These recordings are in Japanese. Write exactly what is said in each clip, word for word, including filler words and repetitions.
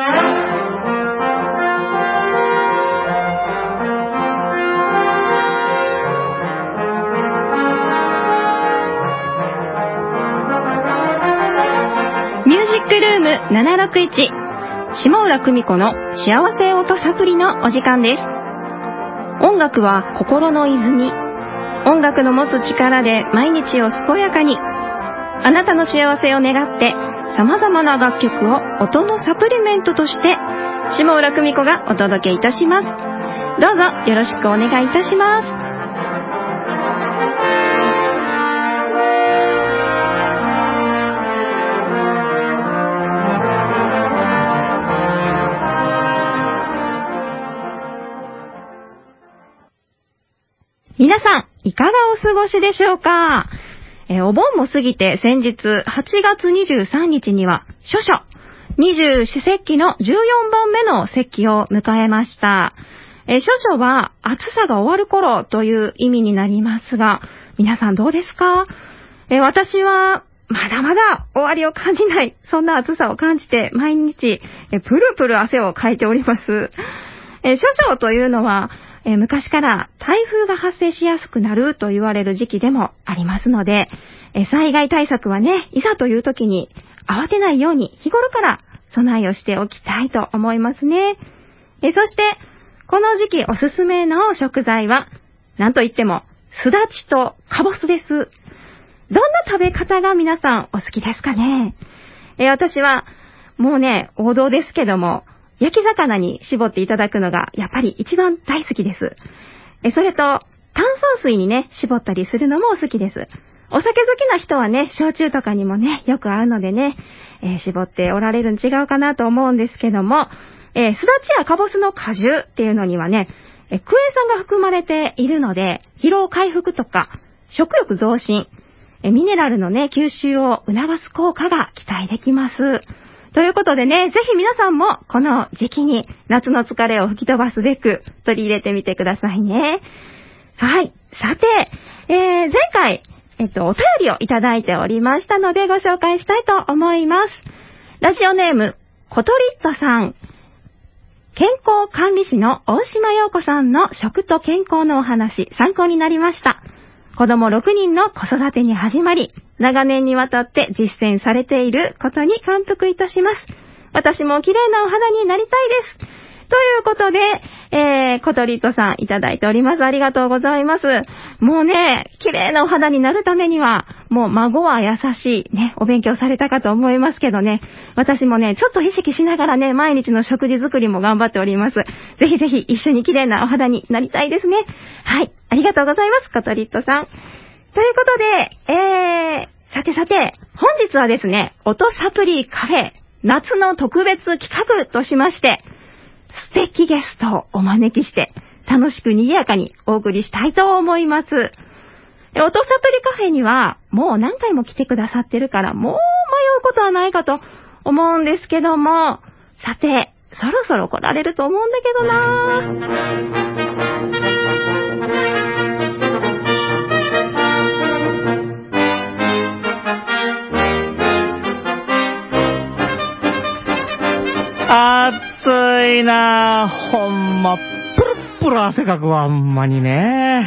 ミュージックルームななろくいち、下浦久美子の幸せ音サプリのお時間です。音楽は心の泉。音楽の持つ力で毎日を健やかに。あなたの幸せを願って様々な楽曲を音のサプリメントとして下浦久美子がお届けいたします。どうぞよろしくお願いいたします。皆さん、いかがお過ごしでしょうか。えー、お盆も過ぎて先日はちがつにじゅうさんにちには処暑二十四節気のじゅうよんぼんめの節気を迎えました。えー、処暑は暑さが終わる頃という意味になりますが、皆さんどうですか。えー、私はまだまだ終わりを感じない、そんな暑さを感じて毎日、えー、プルプル汗をかいております。えー、処暑というのはえー、昔から台風が発生しやすくなると言われる時期でもありますので、えー、災害対策はね、いざという時に慌てないように日頃から備えをしておきたいと思いますね。えー、そしてこの時期おすすめの食材はなんといってもすだちとかぼすです。どんな食べ方が皆さんお好きですかね。えー、私はもうね、王道ですけども、焼き魚に絞っていただくのがやっぱり一番大好きです。え、それと炭酸水にね、絞ったりするのも好きです。お酒好きな人はね、焼酎とかにもね、よく合うのでね、えー、絞っておられるん違うかなと思うんですけども、えー、すだちやかぼすの果汁っていうのにはね、えー、クエン酸が含まれているので、疲労回復とか食欲増進、えー、ミネラルのね、吸収を促す効果が期待できます。ということでね、ぜひ皆さんもこの時期に夏の疲れを吹き飛ばすべく取り入れてみてくださいね。はい。さて、えー、前回、えっと、お便りをいただいておりましたのでご紹介したいと思います。ラジオネーム、コトリットさん。健康管理士の大島陽子さんの食と健康のお話、参考になりました。子供ろくにんの子育てに始まり、長年にわたって実践されていることに感服いたします。私も綺麗なお肌になりたいです。ということで、えー、コトリットさんいただいております。ありがとうございます。もうね、綺麗なお肌になるためには、もう孫は優しいね、お勉強されたかと思いますけどね、私もね、ちょっと意識しながらね、毎日の食事作りも頑張っております。ぜひぜひ一緒に綺麗なお肌になりたいですね。はい、ありがとうございます、コトリットさん。ということで、えー、さてさて、本日はですね、音サプリカフェ、夏の特別企画としまして、素敵ゲストをお招きして、楽しく賑やかにお送りしたいと思います。音サプリカフェには、もう何回も来てくださってるから、もう迷うことはないかと思うんですけども、さて、そろそろ来られると思うんだけどなぁ。 暑いなぁ。ほんま、プルップル汗かくわ、ほんまにね。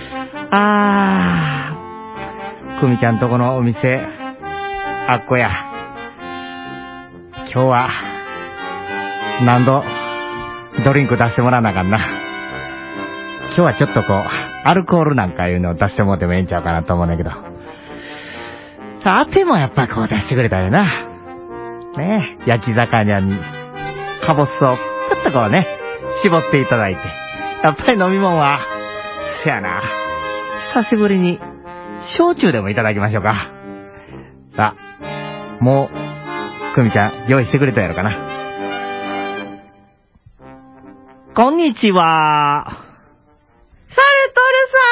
あー、久美ちゃんとこのお店、あっこや。今日は、何度、ドリンク出してもらわなあかんな。今日はちょっとこう、アルコールなんかいうのを出してもらってもええんちゃうかなと思うんだけど。さてもやっぱこう出してくれたよな。ねえ、焼き魚に、かぼすをちょっとこうね、絞っていただいて。やっぱり飲み物は、せやな。久しぶりに、焼酎でもいただきましょうか。さあ、もう、久美ちゃん、用意してくれたやろかな。こんにちは。 サルトルさん、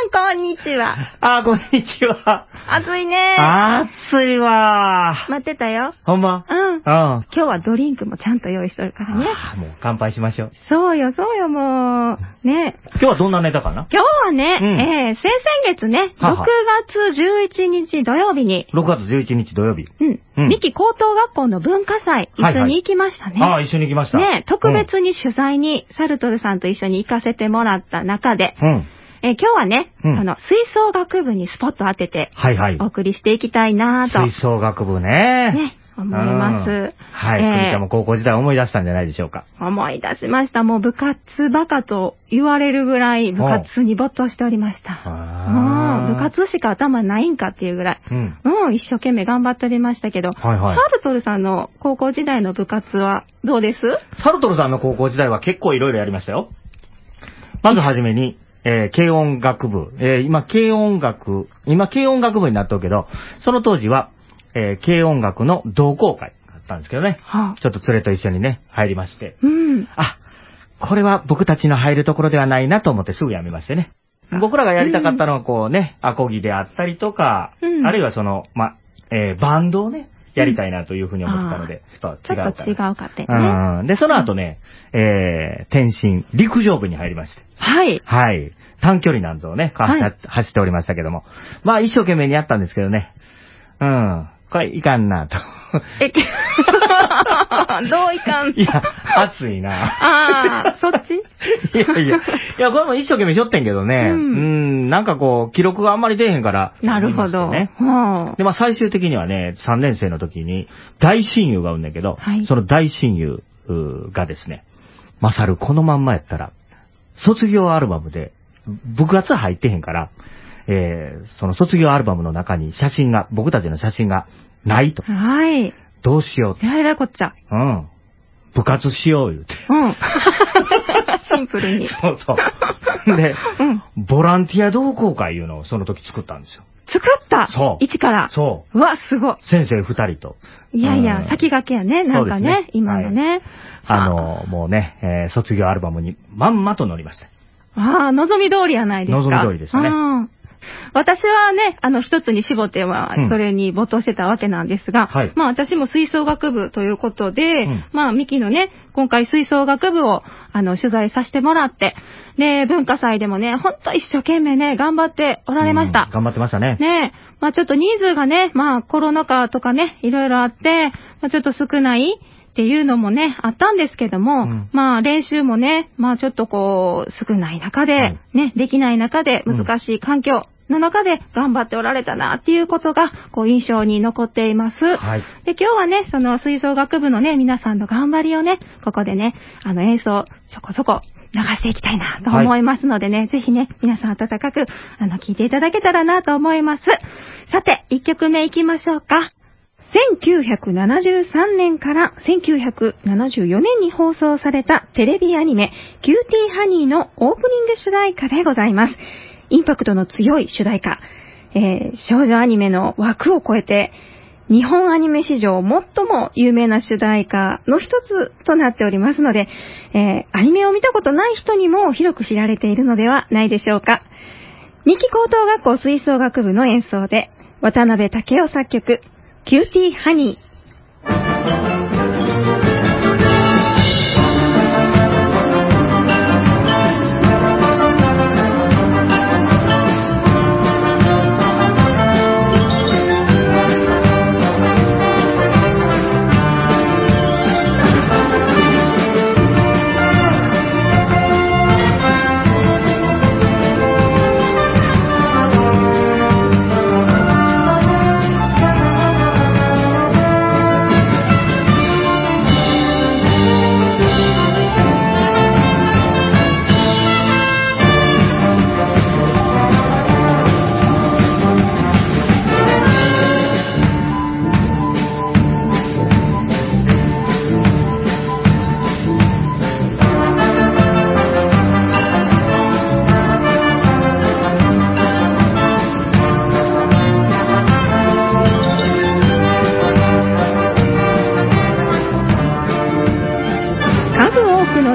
ん、こんにちは。 あー、こんにちは。 暑いね。 暑いわー。 待ってたよ。 ほんまうん。 うん。 今日はドリンクもちゃんと用意しとるからね。 あーもう乾杯しましょう。 そうよ、そうよ、もう。ね。 今日はどんなネタかな？ 今日はね、 うんえー、先々月ね、 ははろくがつじゅういちにち土曜日に、 ろくがつじゅういちにち土曜日。 うん。 うん三木高等学校の文化祭、一緒に行きましたね。 ああ、一緒に行きました。 ね、特別に取材に、サルトルさんと一緒に行かせてもらった中で、 うん。うん。 えー今日はね、 うんその、吹奏楽部にスポット当てて、 はいはい。 お送りしていきたいなぁと、 吹奏楽部ね。 ね、思います。 うんはい。 えーくみちゃんも高校時代思い出したんじゃないでしょうか。 思い出しました。もう部活バカと言われるぐらい部活に没頭しておりました。 あーうん、部活しか頭ないんかっていうぐらい。 うん。 うん、一生懸命頑張っておりましたけど、 はいはいサルトルさんの高校時代の部活はどうです？ サルトルさんの高校時代は結構いろいろやりましたよ。まずはじめに、えー、軽音楽部。えー、今、軽音楽、今、軽音楽部になっとるけど、その当時は、えー、軽音楽の同好会があったんですけどね。 はあ、 ちょっと連れと一緒にね、入りまして。 うん。 あ、これは僕たちの入るところではないなと思ってすぐ辞めましてね。僕らがやりたかったのはこうね、アコギであったりとか、 うんあるいはその、ま、えー、バンドをね、やりたいなというふうに思ってたので、ちょっちょと違うかっと違うな。 かってね。 うん。で、その後ね、えー、転身、陸上部に入りまして。 はい。 はい。短距離なんぞをね、走はい走っておりましたけども。まあ、一生懸命にやったんですけどね。うん。これいかんなと。 え、どういかんいや、暑いな。 ああ、そっちいやいや、いや、これも一生懸命しょってんけどね。 ううんん、なんかこう、記録があんまり出えへんから。 なるほど。 ね。 はで、まあ最終的にはね、さんねん生の時に、大親友がおんねんけど、 はいその大親友うーがですね、マサルこのまんまやったら、卒業アルバムで、部活入ってへんから、えー、その卒業アルバムの中に写真が、僕たちの写真がないと。 あ、はい。 どうしようえらいらいこっちゃ。 と。うん。部活しよう言うて。 うん。シンプルに。 そうそう。で、 うん。 ボランティア同好会いうのをその時作ったんですよ。 作ったそう一から。 そう。 うわ、すごい。 先生二人と。 いやいや、 うん先駆けやね。なんかね、 そうですね今のね。 あの、もうね、えー卒業アルバムにまんまと載りました。 ああ、望み通りやないですか。 望み通りでしたねうん私はね、あの、一つに絞ってはうん、 それに没頭してたわけなんですが、 はいまあ私も吹奏楽部ということで、 うんまあミキのね、今回吹奏楽部を、あの、取材させてもらって、で、文化祭でもね、ほんと一生懸命ね、頑張っておられましたうん。頑張ってましたね。 ねえ、まあちょっと人数がね、まあコロナ禍とかね、いろいろあって、まあちょっと少ないっていうのもね、あったんですけども、 うんまあ練習もね、まあちょっとこう、少ない中で、 はいね、できない中で、難しい環境の中で頑張っておられたなっていうことが、こう印象に残っています。 はい。 で、今日はね、その吹奏楽部のね、皆さんの頑張りをね、ここでね、あの演奏、そこそこ流していきたいなと思いますのでね、ぜひね、皆さん温かく、あの、聞いていただけたらなと思います。さて、一曲目いきましょうか。せんきゅうひゃくななじゅうさんねんからせんきゅうひゃくななじゅうよねんに放送されたテレビアニメ、キューティーハニーのオープニング主題歌でございます。インパクトの強い主題歌、えー、少女アニメの枠を超えて、日本アニメ史上最も有名な主題歌の一つとなっておりますので、えー、アニメを見たことない人にも広く知られているのではないでしょうか。三木高等学校吹奏楽部の演奏で、渡辺武雄作曲、キューティーハニー。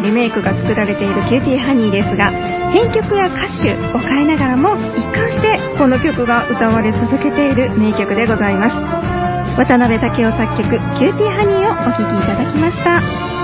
リメイクが作られているキューティーハニーですが、編曲や歌手を変えながらも一貫してこの曲が歌われ続けている名曲でございます。渡辺武雄作曲、キューティーハニーをお聴きいただきました。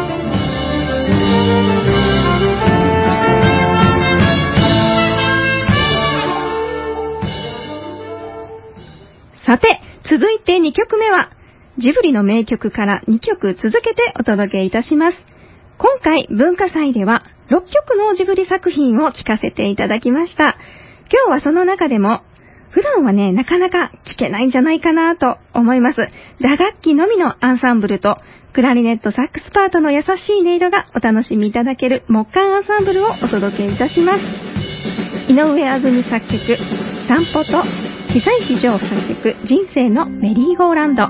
さて、続いてにきょくめはジブリの名曲からにきょく続けてお届けいたします。今回文化祭ではろっきょくのジブリ作品を聴かせていただきました。今日はその中でも普段はね、なかなか聴けないんじゃないかなと思います。打楽器のみのアンサンブルとクラリネット、サックスパートの優しい音色がお楽しみいただける木管アンサンブルをお届けいたします。井上あずみ作曲、散歩と久石譲作曲、人生のメリーゴーランド。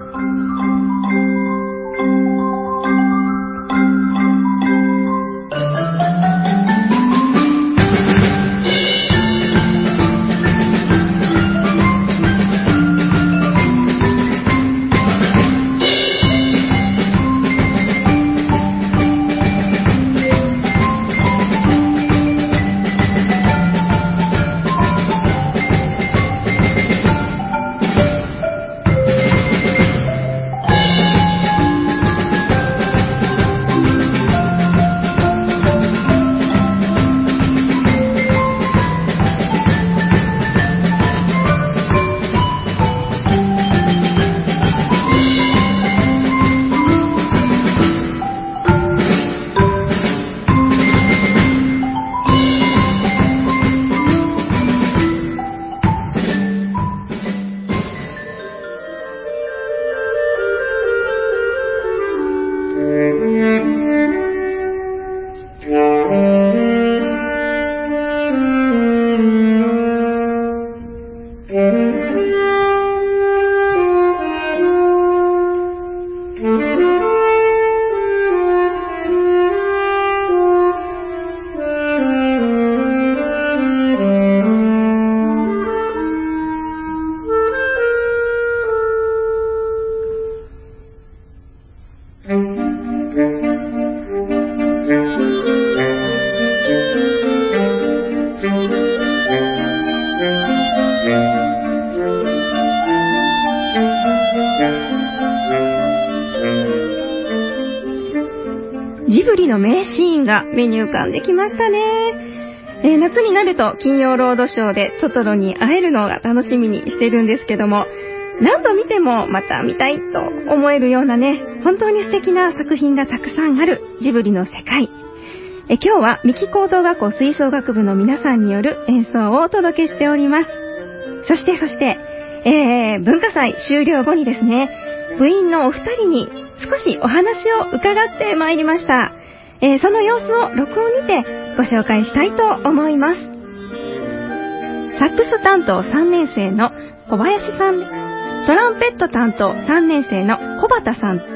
ジブリの名シーンが目に浮かんできましたね。えー、夏になると金曜ロードショーでトトロに会えるのが楽しみにしてるんですけども、何度見てもまた見たいと思えるようなね、本当に素敵な作品がたくさんあるジブリの世界。え今日は三木高等学校吹奏楽部の皆さんによる演奏をお届けしております。そしてそして、えー、文化祭終了後にですね、部員のお二人に少しお話を伺ってまいりました。えー、その様子を録音にてご紹介したいと思います。サックス担当さんねん生の小林さん、トランペット担当さんねん生の小畑さん。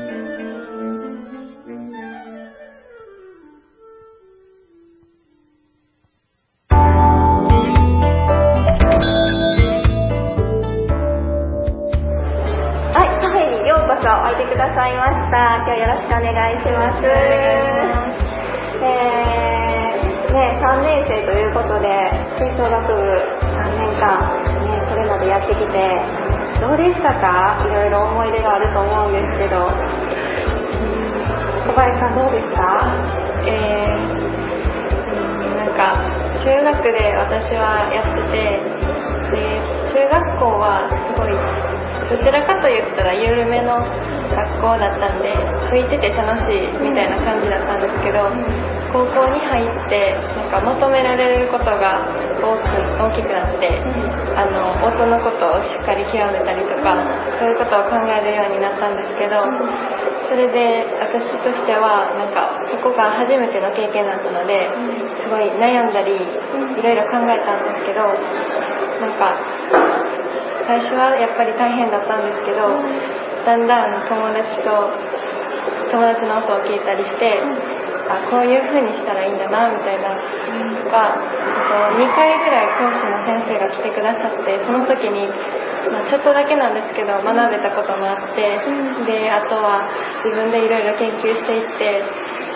おいでくださいました。今日よろしくお願いします。えー、ね、さんねん生ということで吹奏楽部さんねんかん、ね、それまでやってきてどうでしたか？いろいろ思い出があると思うんですけど、小林さんどうですか？ えー、なんか中学で私はやってて、で中学校はすごいどちらかと言ったら緩めの学校だったんで、吹いてて楽しいみたいな感じだったんですけど、高校に入ってなんか求められることが大き大きくなって、あの音のことをしっかり極めたりとか、そういうことを考えるようになったんですけど、それで私としてはなんかそこが初めての経験だったので、すごい悩んだりいろいろ考えたんですけど、なんか最初はやっぱり大変だったんですけど、だんだん友達と友達の音を聞いたりして、あ、こういう風にしたらいいんだなみたいなとか、あとにかいぐらい講師の先生が来てくださって、その時に、まあ、ちょっとだけなんですけど学べたこともあって、であとは自分でいろいろ研究していって、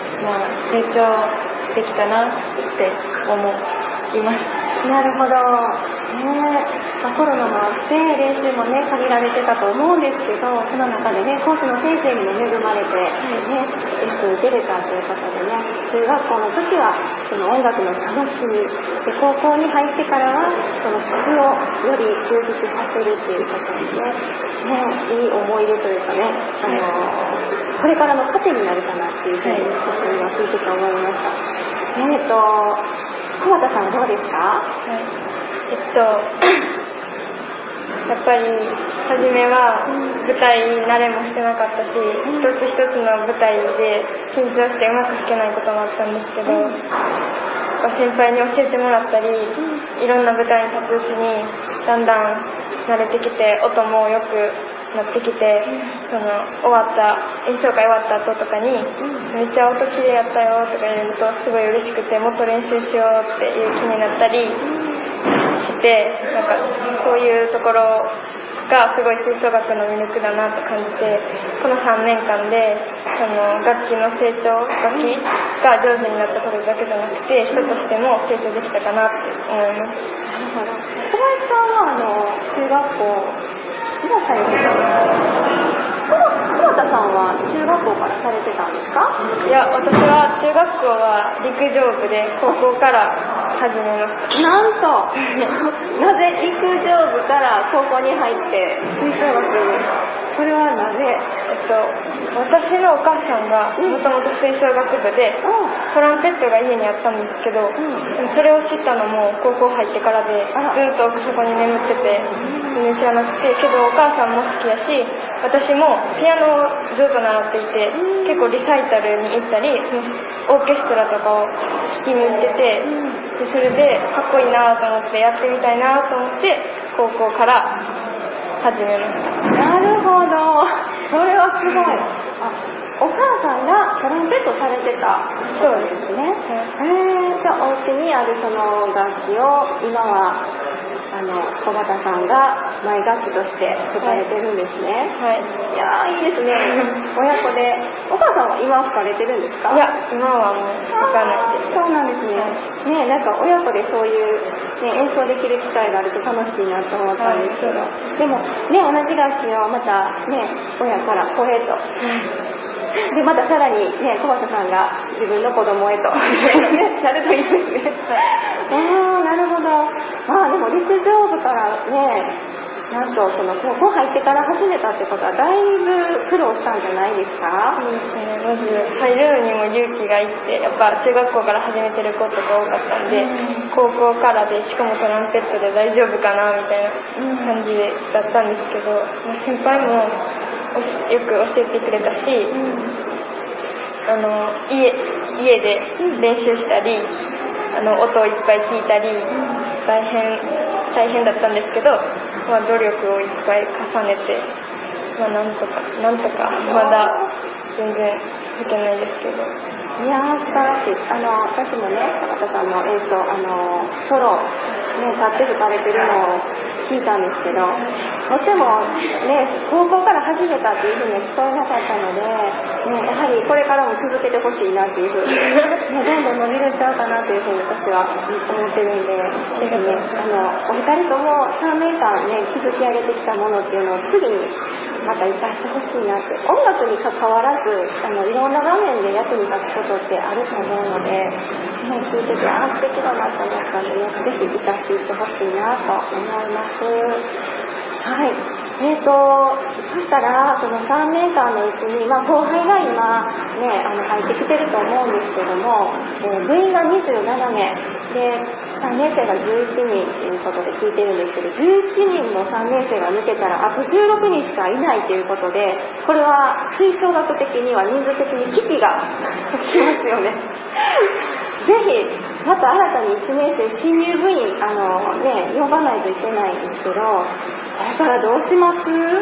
まあ、成長できたなって思います。 なるほど、ねまあ、コロナもあって練習もね限られてたと思うんですけど、その中でねコーチの先生にも恵まれて、ね、レッスン受けれたということでね、中学校の時はその音楽の楽しみで、高校に入ってからはその質をより充実させるっていうことでね、ねいい思い出というかね、あのこれからの糧になるかなっていうふうに私には聞いてて思いました。えっと小畑さんはどうですか？ はい、えっとやっぱり初めは舞台慣れもしてなかったし、一つ一つの舞台で緊張してうまく弾けないこともあったんですけど、先輩に教えてもらったり、いろんな舞台に立つうちにだんだん慣れてきて、音も良くなってきて、その終わった演奏会終わった後とかに、めっちゃ音きれいやったよとか言うとすごい嬉しくて、もっと練習しようっていう気になったりして、なんかそういうところがすごい吹奏楽の魅力だなと感じて、このさんねんかんでその楽器の成長、楽器が上手になったことだけじゃなくて、人としても成長できたかなって思います。 なるほど。小林さんはあの中学校今されてたんですか？久保田さんは中学校からされてたんですか？ いや、私は中学校は陸上部で高校から始めました。 なんとなぜ陸上部から高校に入って吹奏楽に？それはなぜ？ えっと私のお母さんがもともと吹奏楽部で、うん、トランペットが家にあったんですけど、うん、でもそれを知ったのも高校入ってからで、ずっと奥底に眠ってて全然知らなくて、けどお母さんも好きやし、私もピアノをずっと習っていて、うん、結構リサイタルに行ったりオーケストラとかを聴きに行ってて、でそれでかっこいいなと思ってやってみたいなと思って高校から始めました。 なるほど、それはすごい。あ、お母さんがトランペットされてたそうですね。へー、じゃあお家にあるその楽器を今はあの小畑さんがマイ楽器として吹かれてるんですね。 はい。 いやーいいですね。親子で。お母さんは今吹かれてるんですか？ いや、今はもう吹かないです。 そうなんですね。ね、なんか親子でそういうね、演奏できる機会があると楽しいなと思ったんですけど、はい、でもね、同じ楽器をまたね、親から子へと、でまたさらにね、小畑さんが自分の子供へとなるといいですね。ああ、なるほど。まあでも陸上部からね、なんとその高校入ってから始めたってことはだいぶ苦労したんじゃないですか？ そうですね。まず入るのにも勇気がいって、やっぱ中学校から始めてる子とか多かったんで、うん、高校からでしかもトランペットで大丈夫かなみたいな感じだったんですけど、先輩もよく教えてくれたし、うん、あの 家, 家で練習したり、あの音をいっぱい聞いたり、大変大変だったんですけど、まあ、努力をいっぱい重ねて、まあ、なんとかなんとかまだ全然吹けないですけど。 いやー素晴らしい。あの私もね、小畑さんの演奏、あのソロね、立って吹かれてるのを聞いたんですけど、とてもね、高校から始めたっていうふうには聞こえなかったので、ね、やはりこれからも続けてほしいなっていうふうに、ね、どんどん伸びるんちゃうかなというふうに私は思ってるんで、ぜひね、あのお二人ともさんねんかんね、築き上げてきたものっていうのを次にまた生かしてほしいなって。音楽に関わらず、あのいろんな場面で役に立つことってあると思うので、ね、聞いててあ素敵だなと思ったので、ね、ぜひ生かしていってほしいなと思います。はい。えーと、そしたらそのさんねんかんのうちに、まあ、後輩が今、ね、あの入ってきてると思うんですけども、えー、部員がにじゅうななめいでさんねんせいがじゅういちにんということで聞いてるんですけど、じゅういちにんのさんねんせいが抜けたらあとじゅうろくにんしかいないということで、これは吹奏楽的には人数的に危機が起きますよね。ぜひまた新たにいちねんせい新入部員あの、ね、呼ばないといけないんですけど、これからどうします？ね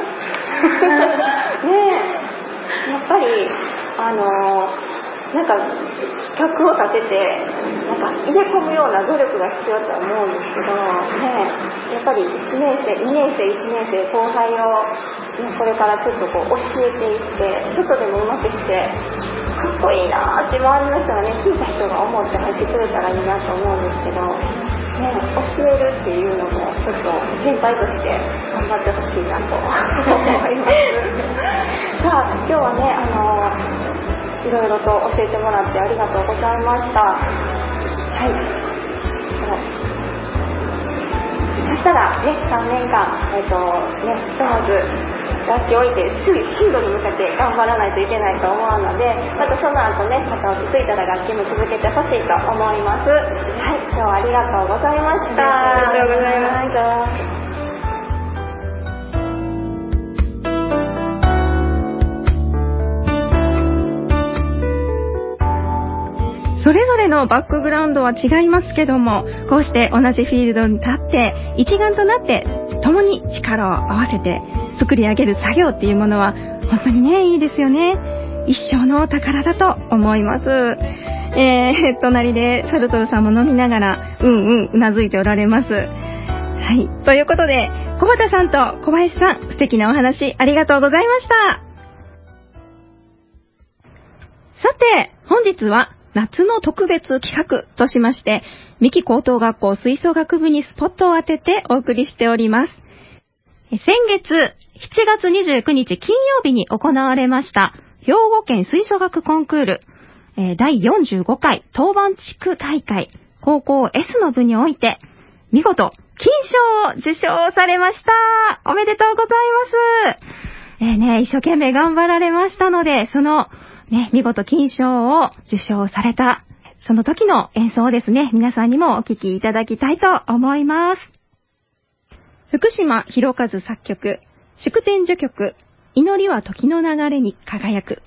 え、やっぱりあのなんか企画を立ててなんか入れ込むような努力が必要だと思うんですけど、ね、やっぱりいちねんせい、にねんせい、いちねんせい後輩を、ね、これからちょっとこう教えていって、ちょっとでもうまくしてかっこいいなーって周りの人がね、聞いた人が思って入ってくれたらいいなと思うんですけど、ね、教えるっていうのもちょっと先輩として頑張ってほしいなと思いますさあ今日はね、あのいろいろと教えてもらってありがとうございました。はい、そしたらね、さんねんかん、えっとね、ひとまず楽器を置いてすぐ進路に向かって頑張らないといけないと思うので、またその後ね、また落ち着いたら楽器も続けてほしいと思います。はい、今日はありがとうございました。 ありがとうございました。 それぞれのバックグラウンドは違いますけども、こうして同じフィールドに立って一丸となって共に力を合わせて作り上げる作業っていうものは本当にね、いいですよね。一生の宝だと思います。えー、隣でサルトルさんも飲みながらうんうんうなずいておられます。はい、ということで小畑さんと小林さん、素敵なお話ありがとうございました。さて本日は夏の特別企画としまして、三木高等学校吹奏楽部にスポットを当ててお送りしております。先月しちがつにじゅうくにち金曜日に行われました兵庫県吹奏楽コンクールだいよんじゅうごかい当番地区大会高校 S の部において見事金賞を受賞されました。おめでとうございます。えーね、一生懸命頑張られましたので、そのね、見事金賞を受賞されたその時の演奏をですね、皆さんにもお聴きいただきたいと思います。福島博和作曲、祝典序曲、祈りは時の流れに輝く。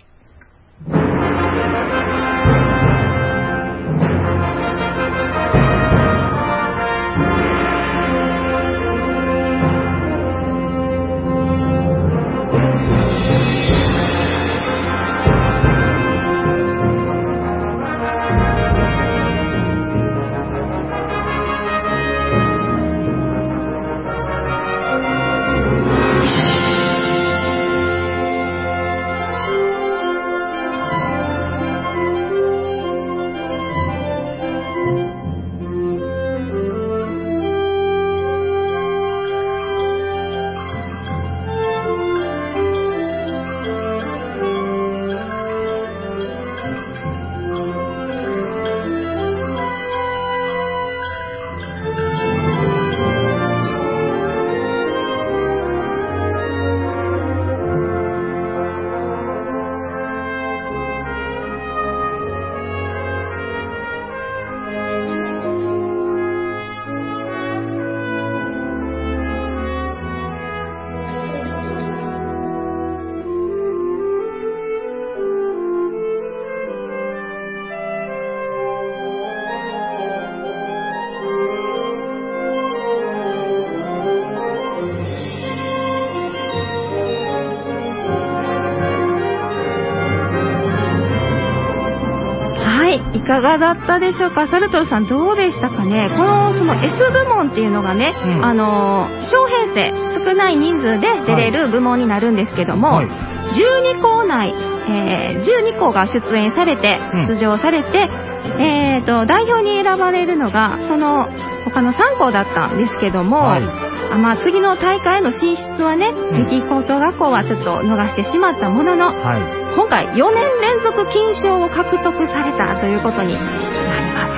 いかがだったでしょうか。サルトルさんどうでしたかね。このその S 部門っていうのがね、うん、あの小編成少ない人数で出れる部門になるんですけども、はい、じゅうにこう内、えー、じゅうにこが出演されて出場されて、うん、えーと代表に選ばれるのがその他のさんこだったんですけども、はい、あまあ、次の大会への進出はね、三木高等学校はちょっと逃してしまったものの、はい、今回よねん連続金賞を獲得されたということになります。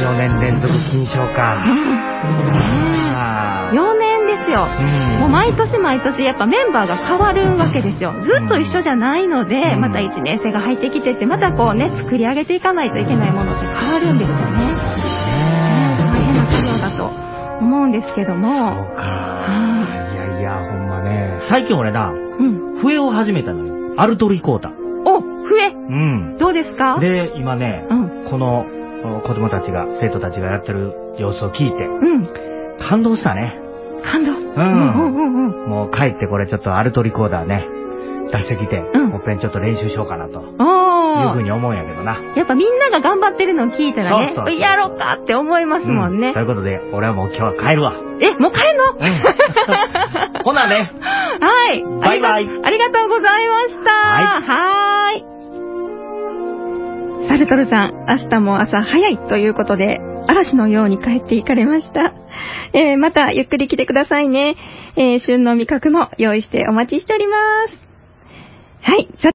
よねん連続金賞か、うん、 よねんですよ、うん、もう毎年毎年やっぱメンバーが変わるわけですよ。ずっと一緒じゃないので、うん、またいちねん生が入ってきてってまたこうね作り上げていかないといけないものって変わるんですよね。大変な作業だと思うんですけども。 そうか、いやいやほんまね、最近俺な、うん、笛を始めたのよ。アルトリコータ。 お、笛。 うん。 どうですか？ で、今ね、うん、この子供たちが、生徒たちがやってる様子を聞いて、うん、感動したね。 感動。うん。 うんうんうん、もう帰ってこれちょっとアルトリコーダーね、出してきて、うん、もっぺんちょっと練習しようかなと。いうふうに思うんやけどな。 やっぱみんなが頑張ってるのを聞いたらね、そうそうそうそう、やろうかって思いますもんね、うん。 ということで、俺はもう今日は帰るわ。 え、もう帰るの？うん、 ほなね。 はい。 バイバイ。 ありがとうございました。はい。はーい。 サルトルさん、明日も朝早いということで、嵐のように帰っていかれました。えー、またゆっくり来てくださいね。えー、旬の味覚も用意してお待ちしております。はい。